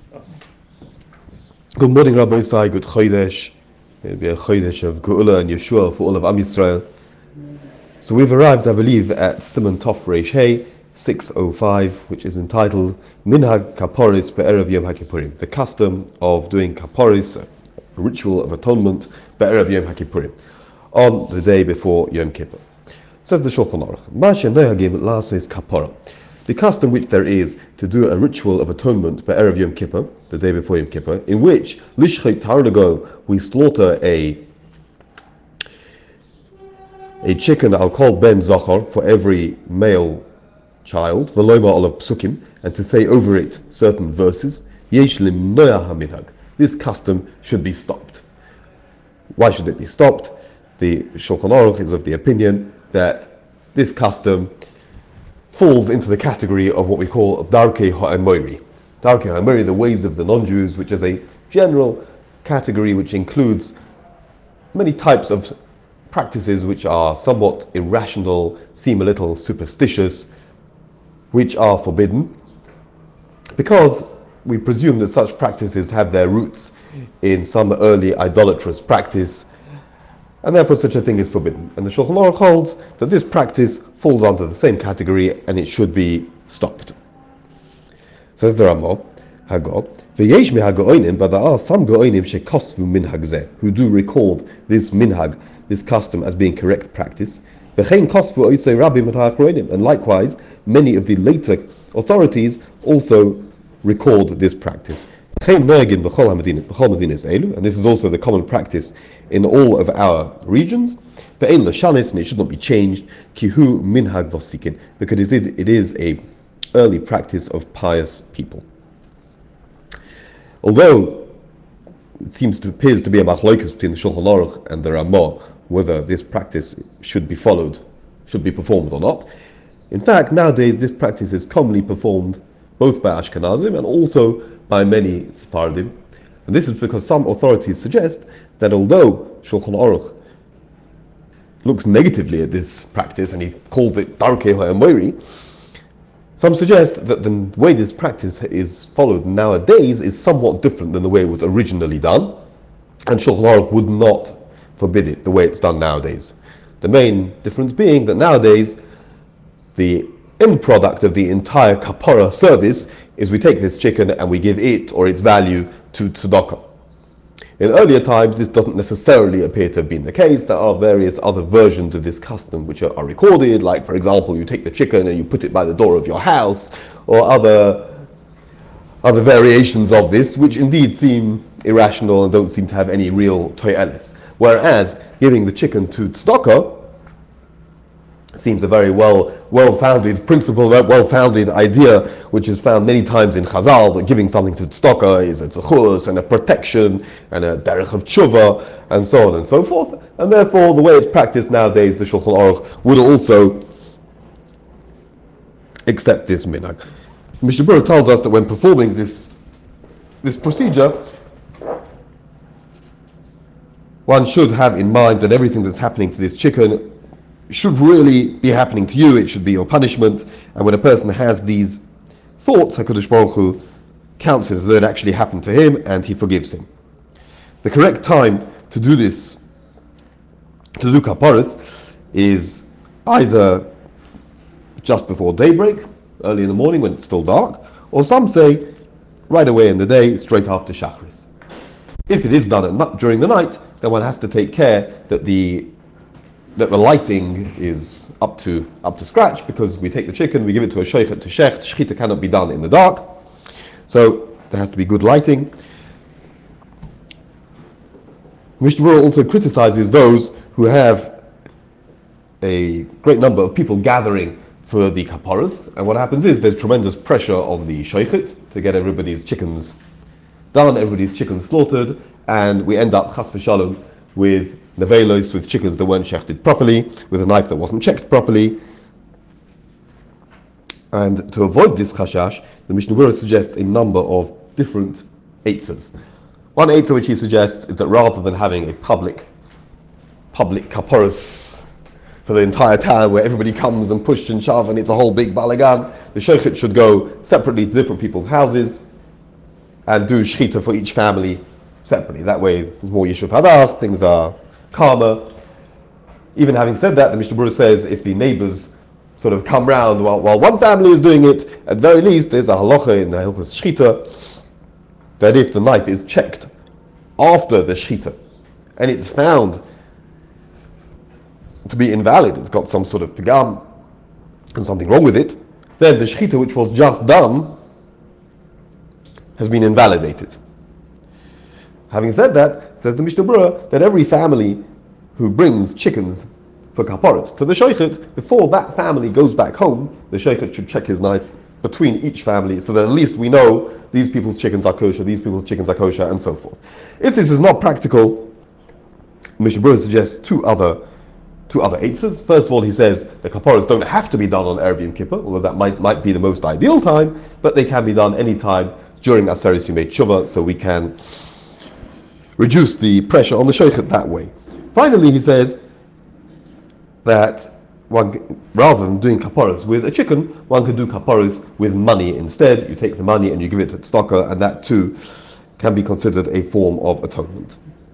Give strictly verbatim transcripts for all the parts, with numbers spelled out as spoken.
Good morning, Rabbi Isai. Good Chodesh. It'll be a Chodesh of Geula and Yeshua for all of Am Yisrael. So we've arrived, I believe, at Siman Tov Reish Hey six oh five, which is entitled Minhag Kaporis Be'erev Yom HaKippurim, the custom of doing Kaporis, a ritual of atonement, Be'erev Yom HaKippurim, on the day before Yom Kippur. Says the Shulchan Aruch, Ma she'nohagim la'asos kapora, the custom which there is to do a ritual of atonement Be'erev Yom Kippur, the day before Yom Kippur, in which Lishchet Tarnago, we slaughter a a chicken I'll call Ben Zachar for every male child, V'loima olav psukim, and to say over it certain verses, Yesh limnoah haminhag. This custom should be stopped. Why should it be stopped? The Shulchan Aruch is of the opinion that this custom falls into the category of what we call Darkei Ha'amoiri. Darkei Ha'amoiri, the ways of the non-Jews, which is a general category which includes many types of practices which are somewhat irrational, seem a little superstitious, which are forbidden, because we presume that such practices have their roots in some early idolatrous practice, and therefore such a thing is forbidden. And the Shulchan Aruch holds that this practice falls under the same category and it should be stopped. Says the Ramah, Hagor, V'yesh mihagoinim, but there are some goinim shekosvu minhag zeh, who do record this minhag, this custom, as being correct practice. V'chein kosvu oisei rabim ha'achroinim, and likewise many of the later authorities also record this practice. And this is also the common practice in all of our regions. And it should not be changed, because it is, it is a early practice of pious people. Although it seems to appears to be a machlokes between the Shulchan Aruch and the Ramah whether this practice should be followed, should be performed or not. In fact, nowadays this practice is commonly performed both by Ashkenazim and also by many Sephardim. And this is because some authorities suggest that although Shulchan Aruch looks negatively at this practice and he calls it Darkei Ha'amoiri, some suggest that the way this practice is followed nowadays is somewhat different than the way it was originally done, and Shulchan Aruch would not forbid it the way it's done nowadays. The main difference being that nowadays the end product of the entire kapara service is we take this chicken and we give it or its value to tzedakah. In earlier times this doesn't necessarily appear to have been the case. There are various other versions of this custom which are, are recorded, like for example you take the chicken and you put it by the door of your house, or other other variations of this which indeed seem irrational and don't seem to have any real to'eles. Whereas giving the chicken to tzedakah seems a very well, well-founded principle, well-founded idea, which is found many times in Chazal, that giving something to tzedakah is a tzechus and a protection and a derech of tshuva and so on and so forth. And therefore, the way it's practiced nowadays, the Shulchan Aruch would also accept this minhag. Mishnah Berurah tells us that when performing this this procedure, one should have in mind that everything that's happening to this chicken should really be happening to you. It should be your punishment. And when a person has these thoughts, HaKadosh Baruch Hu counts it as though it actually happened to him and he forgives him. The correct time to do this, to do kaparas, is either just before daybreak, early in the morning when it's still dark, or some say right away in the day, straight after Shachris. If it is done at, during the night, then one has to take care that the that the lighting is up to up to scratch, because we take the chicken, we give it to a sheikh to sheikh. Shechita cannot be done in the dark, so there has to be good lighting. Mishnah Berurah also criticizes those who have a great number of people gathering for the kaparas, and what happens is there's tremendous pressure on the sheikh to get everybody's chickens done, everybody's chickens slaughtered, and we end up chas v'shalom with nevelos, with chickens that weren't shechted properly, with a knife that wasn't checked properly. And to avoid this chashash, the Mishnah Berurah suggests a number of different eitzahs. One eitzah which he suggests is that rather than having a public public kaparas for the entire town where everybody comes and push and shove and it's a whole big balagan, the sheikh should go separately to different people's houses and do shechita for each family separately. That way, there's more Yishuv Hadas, things are calmer. Even having said that, the Mishnah Berurah says if the neighbors sort of come round while, while one family is doing it, at very least there's a halacha in the Hilchos Shechita that if the knife is checked after the Shechita and it's found to be invalid, it's got some sort of pigam and something wrong with it, then the Shechita which was just done has been invalidated. Having said that, says the Mishnah Berurah that every family who brings chickens for kaparas to the shochet, before that family goes back home, the shochet should check his knife between each family so that at least we know these people's chickens are kosher, these people's chickens are kosher, and so forth. If this is not practical, Mishnah Berurah suggests two other two other answers. First of all, he says the kaparas don't have to be done on Erev Yom Kippur, although that might, might be the most ideal time, but they can be done any time during Aseres Yimei Tshuva, so we can reduce the pressure on the shochet that way. Finally, he says that one, rather than doing kaparas with a chicken, one can do kaparas with money instead. You take the money and you give it to the tzedakah, and that too can be considered a form of atonement.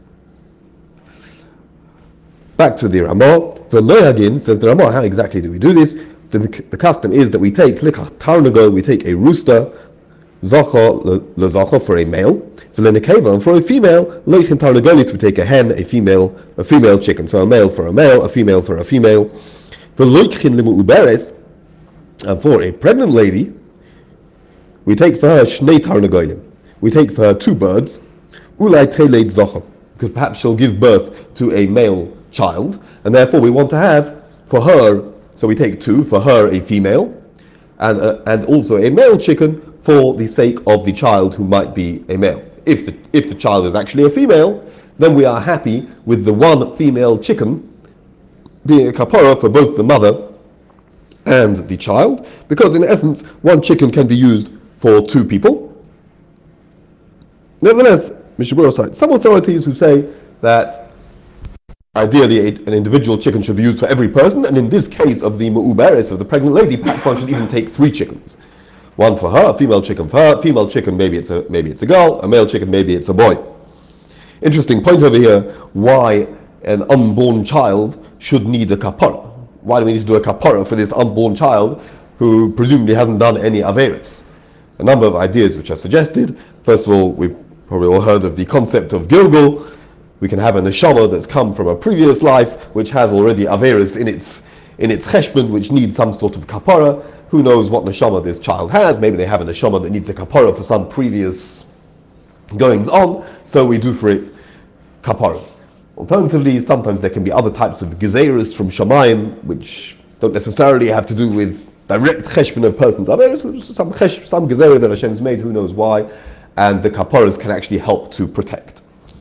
Back to the Ramah. For Noyagin, says the Ramah, how exactly do we do this? The, the custom is that we take likach tarnago, we take a rooster, zacha lezacha for a male, v'lenekeva, and for a female, leichin tarnagolit, we take a hen, a female, a female chicken. So a male for a male, a female for a female. V'leichin limu'uberes, and for a pregnant lady, we take for her shnei tarnagolim. We take for her two birds, ulai teleit zacha, because perhaps she'll give birth to a male child, and therefore we want to have for her, so we take two, for her a female, and uh, and also a male chicken for the sake of the child who might be a male. If the if the child is actually a female, then we are happy with the one female chicken being a kapara for both the mother and the child, because in essence one chicken can be used for two people. Nevertheless, Mishnah Berurah cites some authorities who say that ideally an individual chicken should be used for every person, and in this case of the mu'uberes, of the pregnant lady, perhaps one should even take three chickens. One for her, a female chicken for her, female chicken maybe it's a maybe it's a girl, a male chicken maybe it's a boy. Interesting point over here, why an unborn child should need a kapara. Why do we need to do a kapara for this unborn child who presumably hasn't done any averis? A number of ideas which are suggested. First of all, we've probably all heard of the concept of Gilgul. We can have a neshama that's come from a previous life which has already averis in its in its cheshbon, which needs some sort of kapara. Who knows what neshama this child has? Maybe they have a neshama that needs a kapara for some previous goings on, so we do for it kaparas. Alternatively, sometimes there can be other types of gezeirus from shamayim, which don't necessarily have to do with direct cheshbon of persons. Some chesh, some gezeirah that Hashem has made, who knows why, and the kaparas can actually help to protect.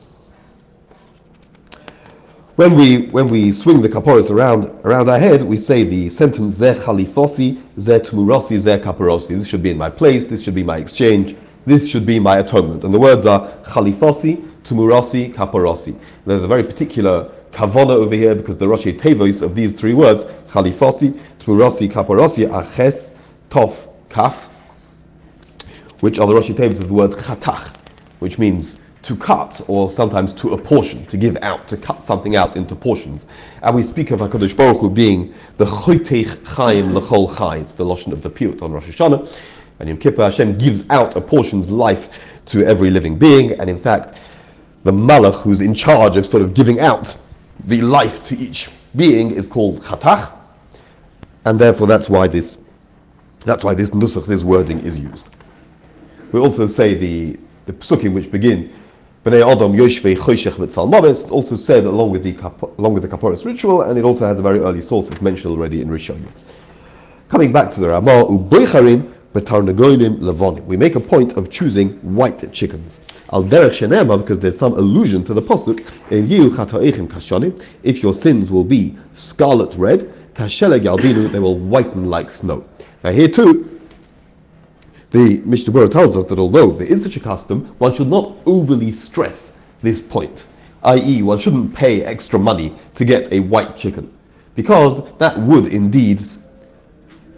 When we when we swing the kaparas around around our head, we say the sentence Zeh chalifosi, Zeh tmurasi, Zeh kaparosi. This should be in my place, this should be my exchange, this should be my atonement. And the words are chalifosi, tmurasi, kaparosi. There's a very particular kavana over here because the Rosh Tevos of these three words, chalifosi, tmurasi, kaparosi, are ches, tof, kaf, which are the Rosh Tevos of the word chatach, which means to cut, or sometimes to apportion, to give out, to cut something out into portions. And we speak of HaKadosh Baruch Hu being the Choteich Chaim L'chol Chai. It's the Lashon of the Piyut on Rosh Hashanah. And Yom Kippur, Hashem gives out, apportions life to every living being. And in fact, the Malach who's in charge of sort of giving out the life to each being is called Chatach. And therefore that's why this that's why this nusach, this wording is used. We also say the, the psukim which begin B'nei Adam Yoshvei Choshech V'Tzal Maves. It's also said along with the along with the Kaparas ritual, and it also has a very early source that's mentioned already in Rishonim. Coming back to the Ramah, U'Boicharim B'Tarnagolim Levonim. We make a point of choosing white chickens. Al Derech Shenema, because there's some allusion to the pasuk in Yiu Chatoeichim Kashanim. If your sins will be scarlet red, Kasheleg Yalbinu, they will whiten like snow. Now here too, the Mishnah Berurah tells us that although there is such a custom, one should not overly stress this point, that is one shouldn't pay extra money to get a white chicken, because that would indeed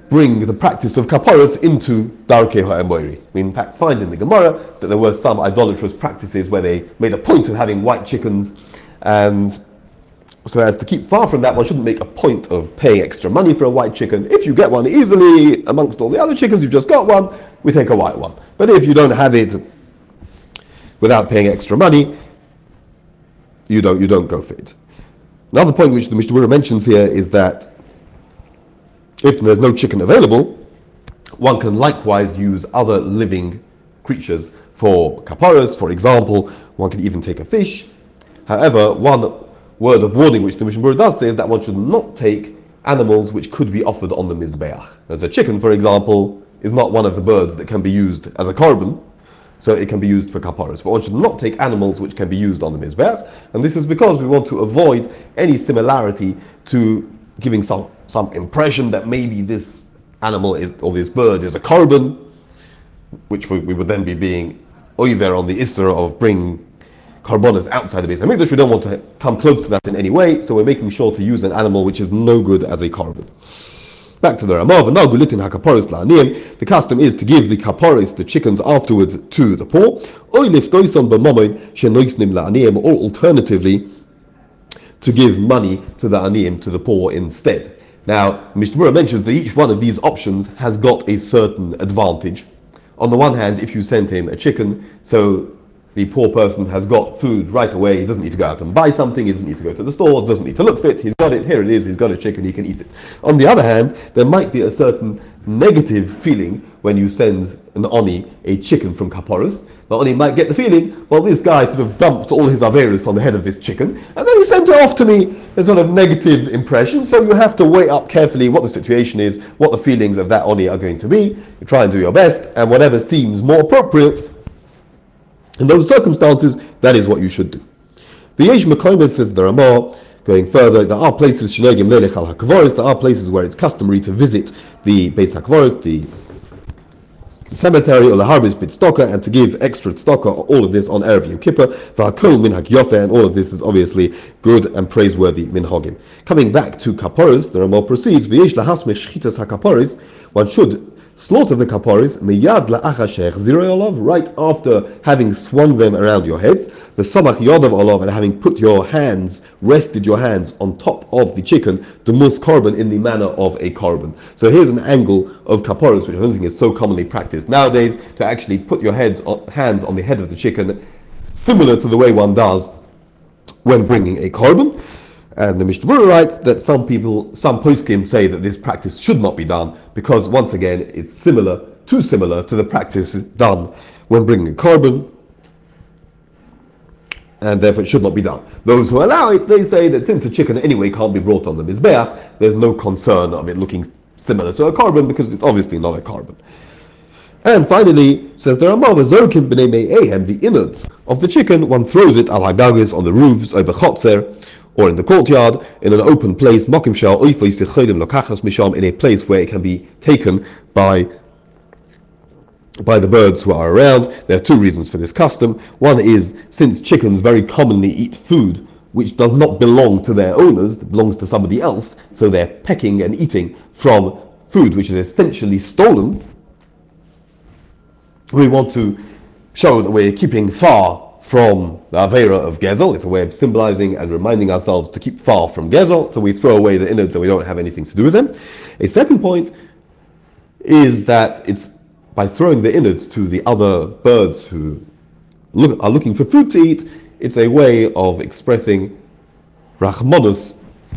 bring the practice of kaparas into Darkei HaEmoiri. We in fact find in the Gemara that there were some idolatrous practices where they made a point of having white chickens, and so as to keep far from that, one shouldn't make a point of paying extra money for a white chicken. If you get one easily amongst all the other chickens, you've just got one, we take a white one. But if you don't have it without paying extra money, you don't you don't go for it. Another point which the Mishnah Berurah mentions here is that if there's no chicken available, one can likewise use other living creatures for kaparas. For example, one can even take a fish. However, one word of warning which the Mishnah Berurah does say is that one should not take animals which could be offered on the Mizbeach. As a chicken, for example, is not one of the birds that can be used as a korban, so it can be used for kaparas. But one should not take animals which can be used on the Mizbeach, and this is because we want to avoid any similarity to giving some, some impression that maybe this animal is, or this bird is a korban, which we, we would then be being oiver on the Isser of bringing Karbonas outside the Beis HaMikdash. We don't want to come close to that in any way, so we're making sure to use an animal which is no good as a korban. Back to the Ramah, the custom is to give the kaparis, the chickens, afterwards to the poor, or alternatively, to give money to the aniyim, to the poor instead. Now, Mishnah Berurah mentions that each one of these options has got a certain advantage. On the one hand, if you send him a chicken, so the poor person has got food right away. He doesn't need to go out and buy something. He doesn't need to go to the store. Doesn't need to look for it. He's got it. Here it is. He's got a chicken. He can eat it. On the other hand, there might be a certain negative feeling when you send an Oni a chicken from kaparas. The Oni might get the feeling, well, this guy sort of dumped all his averis on the head of this chicken, and then he sent it off to me. A sort of negative impression. So you have to weigh up carefully what the situation is, what the feelings of that Oni are going to be. You try and do your best, and whatever seems more appropriate in those circumstances, that is what you should do. V'yesh Mekoymes, says the Ramah, going further, there are places shenogim lelech al hakavoris, there are places where it's customary to visit the Beis HaKavoros, the cemetery, or the harbis bit stocker, and to give extra tzedakah. All of this on Erev Yom Kippur. V'hakol minhag yofe, and all of this is obviously good and praiseworthy minhagim. Coming back to kaparas, the Ramah proceeds, V'yesh lahasmeh shchitas hakaparis, one should slaughter the kaparis miyad la'achar she'echzirei olav, right after having swung them around your heads, the samach yodav olav, and having put your hands, rested your hands on top of the chicken, the mus korban, in the manner of a korban. So here's an angle of kaparis which I don't think is so commonly practiced nowadays, to actually put your heads on, hands on the head of the chicken, similar to the way one does when bringing a korban. And the Mishnah Berurah writes that some people, some poskim say that this practice should not be done because, once again, it's similar, too similar to the practice done when bringing a korban, and therefore it should not be done. Those who allow it, they say that since a chicken anyway can't be brought on the Mizbeach, there's no concern of it looking similar to a korban because it's obviously not a korban. And finally, says the Ramah, the innards of the chicken, one throws it al hagagis, on the roofs, or bechotzer, or in the courtyard, in an open place, in a place where it can be taken by by the birds who are around. There are two reasons for this custom. One is, since chickens very commonly eat food which does not belong to their owners, it belongs to somebody else, so they're pecking and eating from food which is essentially stolen, we want to show that we're keeping far from the Aveira of Gezel. It's a way of symbolizing and reminding ourselves to keep far from Gezel, so we throw away the innards and we don't have anything to do with them. A second point is that it's by throwing the innards to the other birds who look, are looking for food to eat, it's a way of expressing Rachmanus,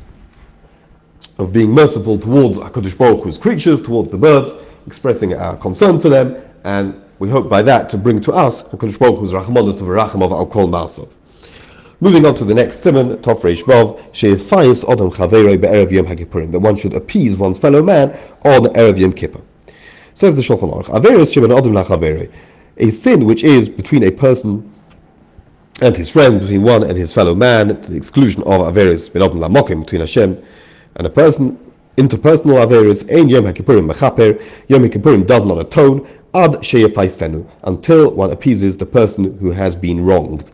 of being merciful towards HaKadosh Baruch Hu's creatures, towards the birds, expressing our concern for them, and we hope by that to bring to us HaKadosh Baruch Hu's Rachmanus of Rachem of Al Kol Ma'asav. Moving on to the next simon, Tov Reish Vav, She'efayis Adam Chaverei Be'erev Yom HaKippurim, that one should appease one's fellow man on Erev Yom Kippur. Says the Shulchan Aruch, Averis She'ben Adam LaChaverei, a sin which is between a person and his friend, between one and his fellow man, to the exclusion of Averis Ben Adam LaMokim, between Hashem and a person, interpersonal Averis, Ein Yom HaKippurim Mechaper, Yom HaKippurim does not atone, Ad She'efaisenu, until one appeases the person who has been wronged.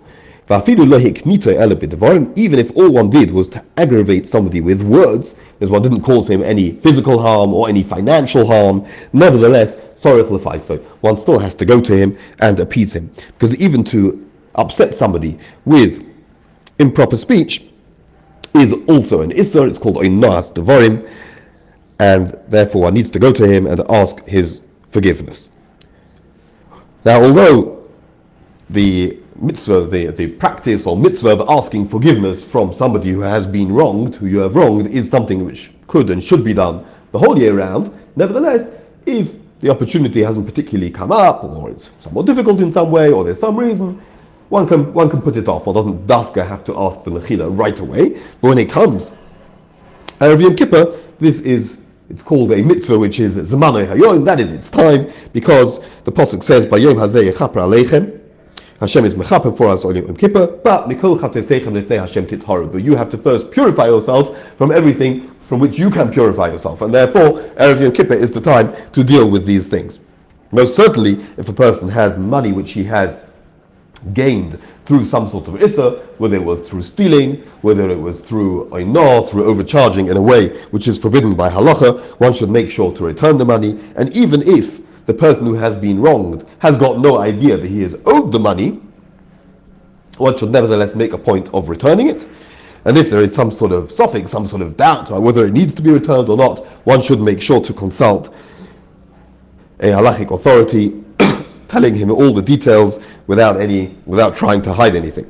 Even if all one did was to aggravate somebody with words, as one didn't cause him any physical harm or any financial harm, nevertheless, so one still has to go to him and appease him. Because even to upset somebody with improper speech is also an Isser. It's called Oinas Devarim, and therefore one needs to go to him and ask his forgiveness. Now, although the mitzvah, the, the practice or mitzvah of asking forgiveness from somebody who has been wronged, who you have wronged, is something which could and should be done the whole year round, nevertheless, if the opportunity hasn't particularly come up, or it's somewhat difficult in some way, or there's some reason, one can one can put it off. One doesn't dafka have to ask the mechila right away. But when it comes, Erev Yom Kippur, this is it's called a mitzvah, which is Zamanei Hayom. That is its time, because the pasuk says, "Bayom hazeh yechaper aleichem." Hashem is mechaper for us on Yom Kippur, but mikol chateseichem lefnei Hashem titharu. But you have to first purify yourself from everything from which you can purify yourself, and therefore Erev Yom Kippur is the time to deal with these things. Most certainly, if a person has money which he has gained through some sort of issa, whether it was through stealing, whether it was through oinah, through overcharging in a way which is forbidden by halacha, one should make sure to return the money. And even if the person who has been wronged has got no idea that he is owed the money, one should nevertheless make a point of returning it. And if there is some sort of suffix, some sort of doubt on whether it needs to be returned or not, one should make sure to consult a halachic authority telling him all the details without any, without trying to hide anything.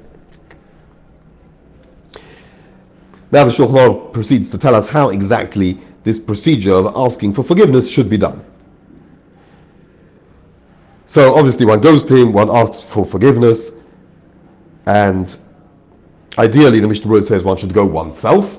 Now the Shulchan Aruch proceeds to tell us how exactly this procedure of asking for forgiveness should be done. So obviously one goes to him, one asks for forgiveness, and ideally the Mishnah Berurah says one should go oneself.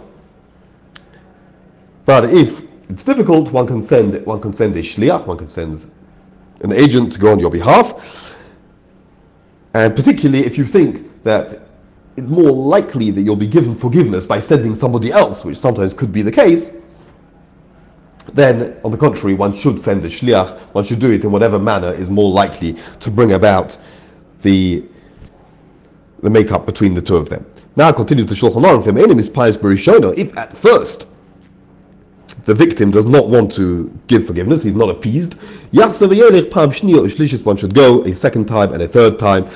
But if it's difficult, one can send one can send a shliach, one can send an agent to go on your behalf. And particularly if you think that it's more likely that you'll be given forgiveness by sending somebody else, which sometimes could be the case, then on the contrary, one should send a shliach. One should do it in whatever manner is more likely to bring about the the makeup between the two of them. Now continues the Shulchan Aruch, if at first the victim does not want to give forgiveness, he's not appeased, one should go a second time and a third time.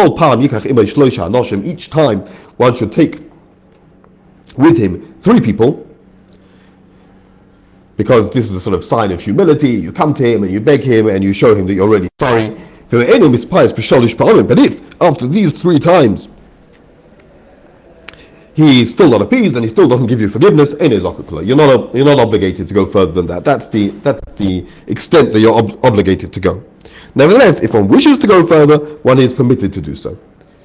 Each time one should take with him three people, because this is a sort of sign of humility. You come to him and you beg him and you show him that you're really sorry. But if after these three times he's still not appeased and he still doesn't give you forgiveness, you're not you're not obligated to go further than that. That's the that's the extent that you're ob- obligated to go. Nevertheless, if one wishes to go further, one is permitted to do so.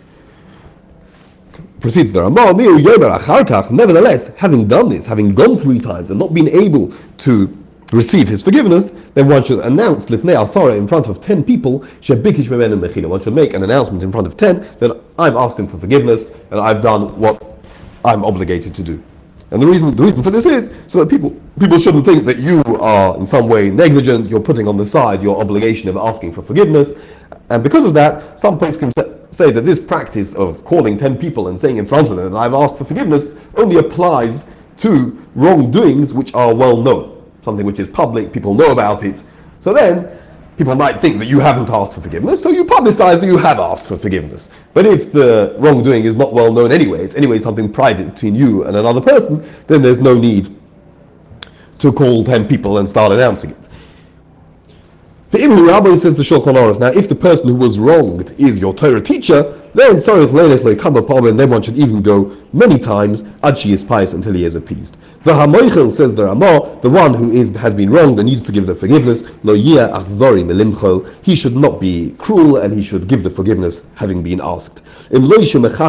Proceeds the Ramah, nevertheless, having done this, having gone three times and not been able to receive his forgiveness, then one should announce lifnei asara in front of ten people. One should make an announcement in front of ten that I've asked him for forgiveness and I've done what I'm obligated to do. And the reason the reason for this is so that people people shouldn't think that you are in some way negligent. You're putting on the side your obligation of asking for forgiveness, and because of that, some place can say that this practice of calling ten people and saying in front of them that I've asked for forgiveness only applies to wrongdoings which are well known, something which is public, people know about it. So then people might think that you haven't asked for forgiveness, so you publicize that you have asked for forgiveness. But if the wrongdoing is not well known anyway, it's anyway something private between you and another person, then there's no need to call ten people and start announcing it. The Ibn Rabbi says the Shulchan Aruch, now if the person who was wronged is your Torah teacher, then then one should even go many times ad she is pious until he is appeased. The Hamoichel, says the Ramah, the one who is has been wronged and needs to give the forgiveness, lo yeh achzori melimchol, he should not be cruel and he should give the forgiveness having been asked. Unless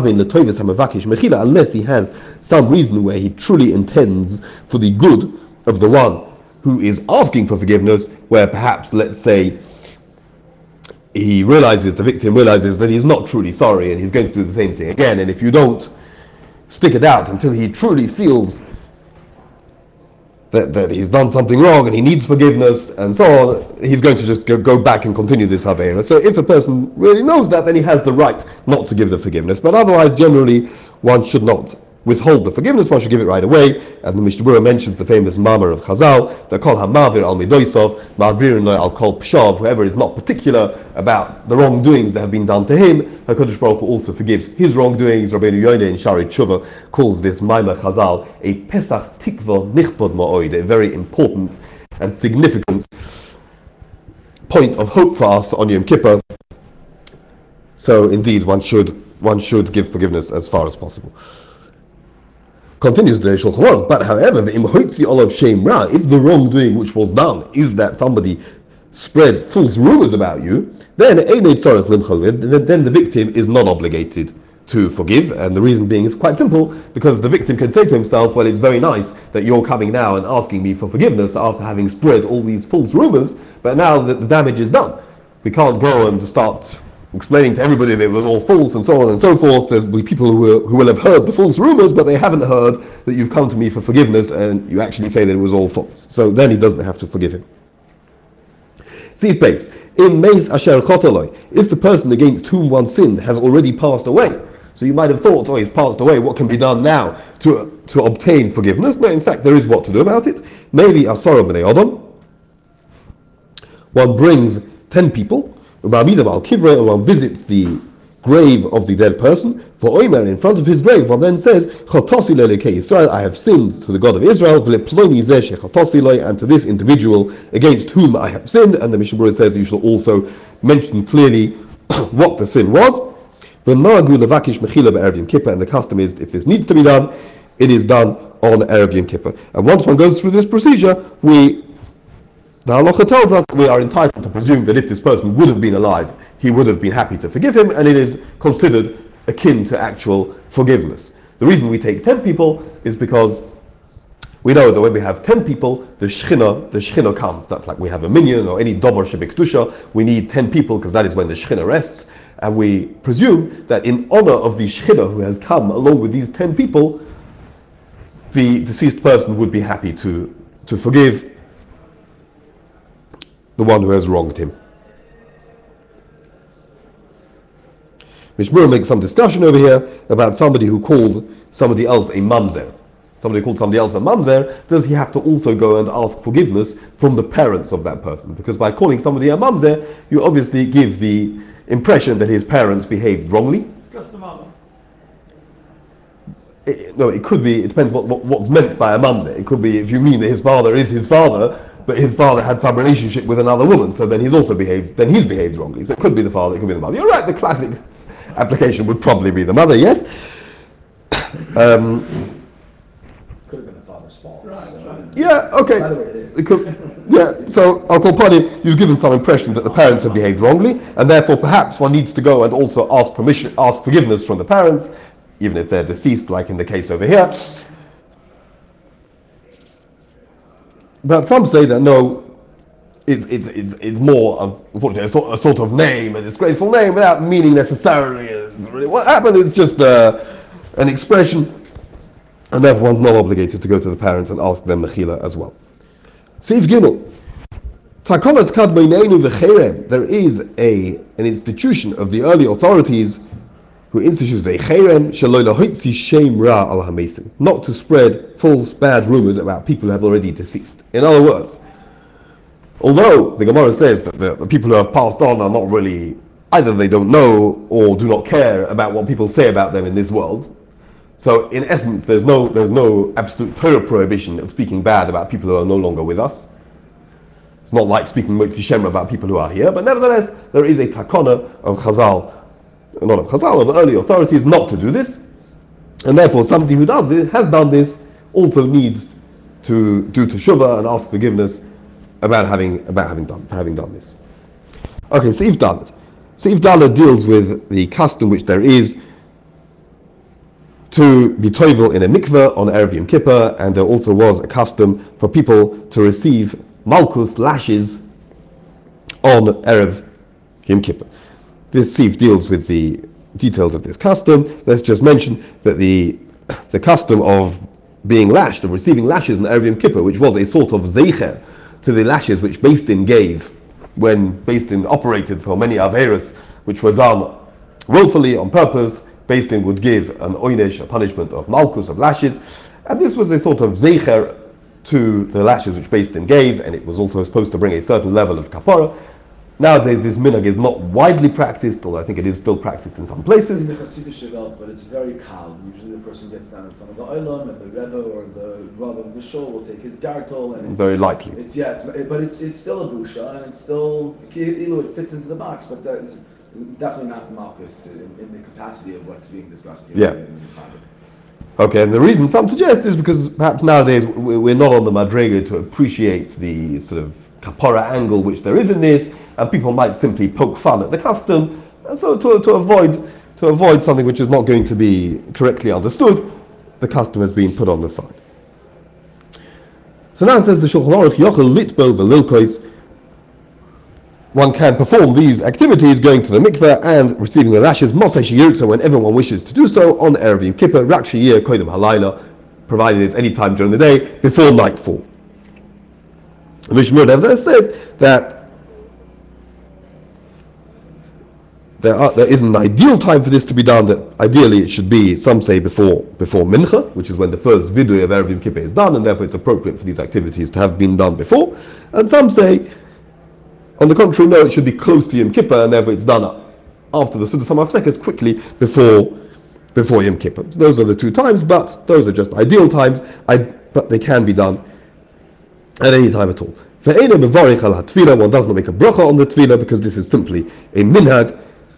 he has some reason where he truly intends for the good of the one who is asking for forgiveness, where perhaps, let's say, he realizes, the victim realizes that he's not truly sorry and he's going to do the same thing again, and if you don't stick it out until he truly feels that, that he's done something wrong and he needs forgiveness and so on, he's going to just go, go back and continue this Havera. So if a person really knows that, then he has the right not to give the forgiveness. But otherwise, generally, one should not withhold the forgiveness, one should give it right away. And the Mishnah Berurah mentions the famous Mamar of Chazal, that Kol HaMavir Al Midoisov, Ma'avirin Lo Al Kol Pshav, whoever is not particular about the wrongdoings that have been done to him, HaKadosh Baruch Hu also forgives his wrongdoings. Rabbeinu Yonah in Shari Tshuva calls this Maimar Chazal a Pesach Tikva Nichpod Ma'oid, a very important and significant point of hope for us on Yom Kippur. So indeed, one should one should give forgiveness as far as possible. Continues the Shulchan Aruch, but however, the imhoitzi olav shem ra, if the wrongdoing which was done is that somebody spread false rumors about you, then then the victim is not obligated to forgive. And the reason being is quite simple, because the victim can say to himself, well, it's very nice that you're coming now and asking me for forgiveness after having spread all these false rumors, but now that the damage is done, we can't go and start explaining to everybody that it was all false and so on and so forth. There'll be people who will, who will have heard the false rumors, but they haven't heard that you've come to me for forgiveness and you actually say that it was all false. So then he doesn't have to forgive him. See base. In Meis Asher Chotaloi, if the person against whom one sinned has already passed away, so you might have thought, oh, he's passed away, what can be done now to to obtain forgiveness? No, in fact, there is what to do about it. Maybe Asara B'nei Adam, one brings ten people, and one visits the grave of the dead person, for Omer, in front of his grave, one then says, I have sinned to the God of Israel, and to this individual against whom I have sinned. And the Mishnah Berurah says that you shall also mention clearly what the sin was. And the custom is, if this needs to be done, it is done on Erev Yom Kippur. And once one goes through this procedure, we The halacha tells us that we are entitled to presume that if this person would have been alive, he would have been happy to forgive him, and it is considered akin to actual forgiveness. The reason we take ten people is because we know that when we have ten people, the Shechina, the Shechina comes. That's like we have a minyan or any Dober Shebektusha, we need ten people because that is when the Shechina rests. And we presume that in honor of the Shechina who has come along with these ten people, the deceased person would be happy to, to forgive the one who has wronged him. Mishnah Berurah makes some discussion over here about somebody who called somebody else a mamzer. Somebody who called somebody else a mamzer, does he have to also go and ask forgiveness from the parents of that person? Because by calling somebody a mamzer, you obviously give the impression that his parents behaved wrongly. Just the mother. It, no, it could be, it depends what, what what's meant by a mamzer. It could be if you mean that his father is his father, but his father had some relationship with another woman, so then he's also behaved, then he's behaved wrongly. So it could be the father, it could be the mother. You're right, the classic application would probably be the mother, yes? Um, could have been the father's fault. Right, so. right. yeah, okay. By the way, it is. It could, yeah, so I'll call upon him, you've given some impression that the parents have behaved wrongly, and therefore perhaps one needs to go and also ask permission, ask forgiveness from the parents, even if they're deceased, like in the case over here. But some say that no, it's it's it's, it's more of unfortunately a sort, a sort of name, a disgraceful name, without meaning necessarily it's really what happened. It's just uh, an expression, and therefore one's not obligated to go to the parents and ask them mechila as well. Seif Gimel. Takonat kad b'neinu v'cherem. There is a an institution of the early authorities who institutes a cherem shelo lahotzi shem ra al hamesim, not to spread false bad rumors about people who have already deceased. In other words, although the Gemara says that the, the people who have passed on are not really, either they don't know or do not care about what people say about them in this world. So in essence, there's no there's no absolute Torah prohibition of speaking bad about people who are no longer with us. It's not like speaking motzi shem about people who are here, but nevertheless, there is a takana of Chazal, not of Chazal, of the early authorities, not to do this, and therefore somebody who does this, has done this, also needs to do teshuvah and ask forgiveness about having about having done for having done this. Okay, Seif Dalet. Seif Dalet deals with the custom which there is to be toivel in a mikveh on Erev Yom Kippur, and there also was a custom for people to receive malchus lashes on Erev Yom Kippur. This Seif deals with the details of this custom. Let's just mention that the the custom of being lashed, of receiving lashes in Erev Yom Kippur, which was a sort of zeicher to the lashes which Beis Din gave when Beis Din operated for many averos which were done willfully on purpose. Beis Din would give an oynesh, a punishment of malchus, of lashes, and this was a sort of zeicher to the lashes which Beis Din gave, and it was also supposed to bring a certain level of kapara. Nowadays, this minhag is not widely practiced, although I think it is still practiced in some places. In the Hasidic world, but it's very calm. Usually, the person gets down in front of the olam, and the rebbe or the rav of the shul will take his gartel, and it's, very lightly. It's yeah, it's, it, but it's it's still a busha, and it's still it fits into the box, but that is definitely not the malchus in, in the capacity of what's being discussed here. Yeah. In Okay, and the reason some suggest is because perhaps nowadays we're not on the madrega to appreciate the sort of kapara angle which there is in this, and people might simply poke fun at the custom. And so to, to avoid to avoid something which is not going to be correctly understood, the custom has been put on the side. So now it says the Shulchan Aruch, Yochel litbel velilkois. One can perform these activities, going to the mikveh and receiving the lashes, Mosai Sheyirtza, when everyone wishes to do so, on Erev Yom Kippur, Rak Sheyir Kodim Halayla, provided it's any time during the day, before nightfall. The Mishnah nevertheless says that there, are, there is an ideal time for this to be done, that ideally it should be, some say, before before Mincha, which is when the first vidui of Erev Yom Kippur is done, and therefore it's appropriate for these activities to have been done before. And some say, on the contrary, no, it should be close to Yom Kippur, and therefore it's done after the Suda Samach Sekas, quickly before before Yom Kippur. So those are the two times, but those are just ideal times, I, but they can be done at any time at all. For One does not make a bracha on the tefillah because this is simply a minhag,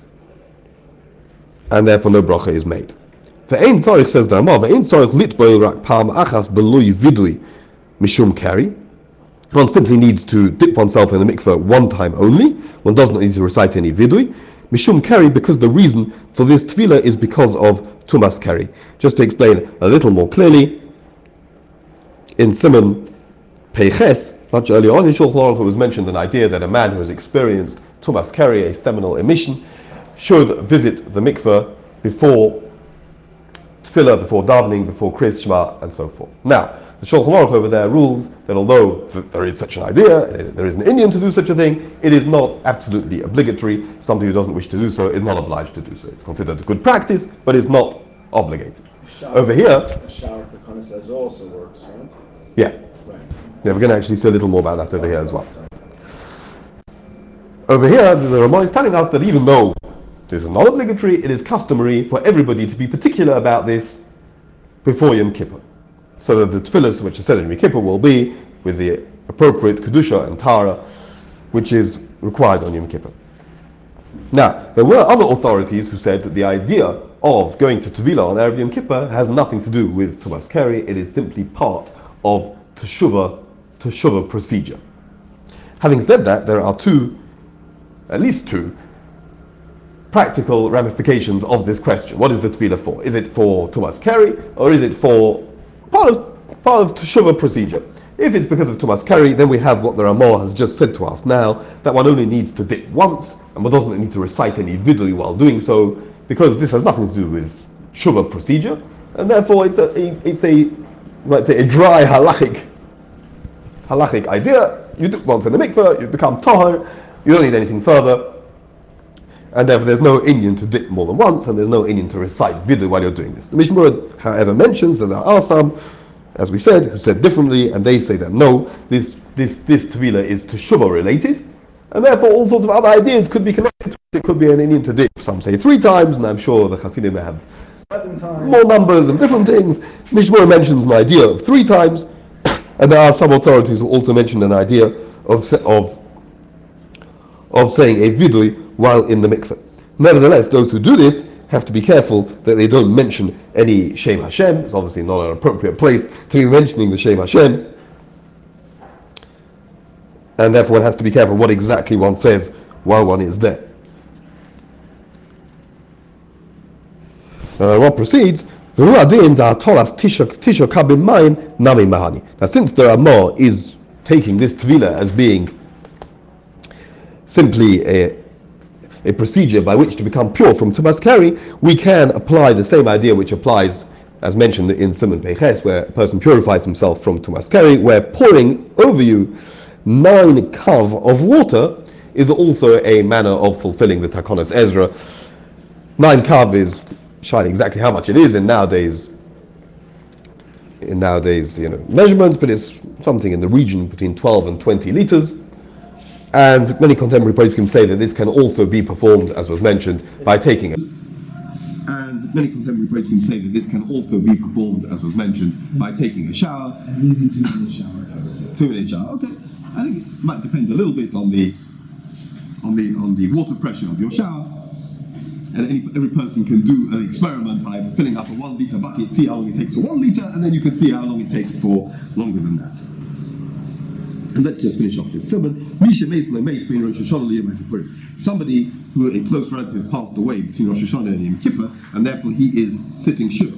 and therefore no bracha is made. For Ein Tzarich, says the Ramah, Ein Tzarich litboil rak pam achas belui vidui mishum kari. One simply needs to dip oneself in the mikveh one time only. One does not need to recite any vidui. Mishum kari, because the reason for this tefillah is because of tumas kari. Just to explain a little more clearly, in Simon Peiches, much earlier on in Shulchan Aruch, it was mentioned an idea that a man who has experienced tumas kari, a seminal emission, should visit the mikveh before tefillah, before davening, before Kriyas Shema, and so forth. Now, the Shulchan Aruch over there rules that although th- there is such an idea, there is an Indian to do such a thing, it is not absolutely obligatory. Somebody who doesn't wish to do so is not obliged to do so. It's considered a good practice, but it's not obligated. shower, Over here, the shower the Kohen says also works, right? yeah, Right. yeah, we're going to actually say a little more about that over here as well. Over here, the Ramah is telling us that even though this is not obligatory, it is customary for everybody to be particular about this before Yom Kippur, so that the tefillahs which are said in Yom Kippur will be with the appropriate kedusha and tara, which is required on Yom Kippur. Now, there were other authorities who said that the idea of going to Tevilah on Erev Yom Kippur has nothing to do with tumas keri. It is simply part of teshuvah, teshuvah procedure. Having said that, there are two, at least two, practical ramifications of this question. What is the Tevilah for? Is it for tumas keri, or is it for part of part of teshuvah procedure? If it's because of tumas keri, then we have what the Ramah has just said to us now, that one only needs to dip once, and one doesn't need to recite any vidui while doing so, because this has nothing to do with teshuvah procedure, and therefore it's a, a it's a let's say a dry halachic halachic idea. You dip once in the mikveh, you become tahor, you don't need anything further, and therefore there's no Indian to dip more than once, and there's no Indian to recite vidui while you're doing this. The Mishmur, however, mentions that there are some, as we said, who said differently, and they say that no, this this this Tevilah is teshuvah related, and therefore all sorts of other ideas could be connected to it. It could be an Indian to dip. Some say three times, and I'm sure the Hasidim may have Seven times. more numbers and different things. Mishmur mentions an idea of three times, and there are some authorities who also mention an idea of of of saying a vidui while in the mikveh. Nevertheless, those who do this have to be careful that they don't mention any Shem Hashem. It's obviously not an appropriate place to be mentioning the Shem Hashem, and therefore one has to be careful what exactly one says while one is there. Now, what proceeds? Now, since the Ramah is taking this Tevilah as being simply a a procedure by which to become pure from tumas keri, we can apply the same idea which applies as mentioned in Siman Peiches, where a person purifies himself from Tumas Keri, where pouring over you nine kav of water is also a manner of fulfilling the Takonos Ezra. Nine kav is showing exactly how much it is in nowadays in nowadays you know measurements, but it's something in the region between twelve and twenty liters. And many contemporary poskim say that this can also be performed, as was mentioned, by taking a and many contemporary poskim say that this can also be performed, as was mentioned, by taking a shower. And easy two minute shower. Two minute shower. Okay, I think it might depend a little bit on the on the on the water pressure of your shower. And any, every person can do an experiment by filling up a one liter bucket, see how long it takes for one liter, and then you can see how long it takes for longer than that. And let's just finish off this sermon. Somebody who a close relative passed away between Rosh Hashanah and Yom Kippur, and therefore he is sitting shiva.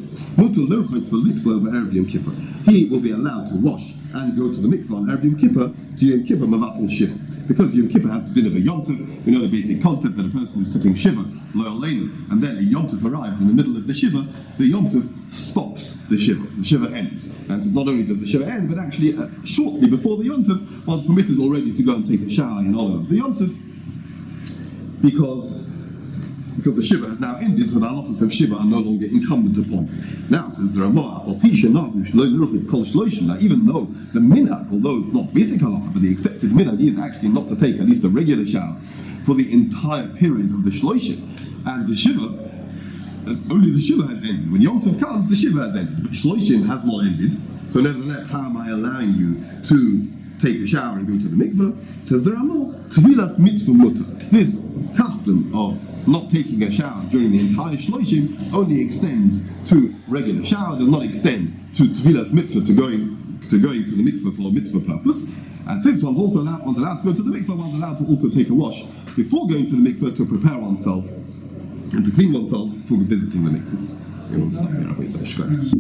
He will be allowed to wash and go to the mikvah on Erev Yom Kippur to Yom Kippur Mavatal Shiva. Because Yom Kippur has the din of a Yom Tov, we know the basic concept that a person who's sitting Shiva, Lo Aleinu, and then a Yom Tov arrives in the middle of the Shiva, the Yom Tov stops the Shiva. The Shiva ends. And not only does the Shiva end, but actually uh, shortly before the Yom Tov, one's permitted already to go and take a shower in honor of the Yom Tov, because because the Shiva has now ended, so the halachos of Shiva are no longer incumbent upon. Now, says the Ramah, now even though the minhag, although it's not basic halacha, but the accepted minhag is actually not to take at least a regular shower for the entire period of the Shloshim, and the Shiva, only the Shiva has ended. When Yom Tov comes, the Shiva has ended, but Shloshim has not ended, so nevertheless, how am I allowing you to take a shower and go to the mikveh? Says the Ramah, Tvilas mitzvah mutter. This custom of not taking a shower during the entire Shloshim only extends to regular shower, does not extend to Tvilas mitzvah, to going to going to the mikveh for a mitzvah purpose. And since one's also allowed, one's allowed to go to the mikveh, one's allowed to also take a wash before going to the mikveh to prepare oneself and to clean oneself for visiting the mikveh.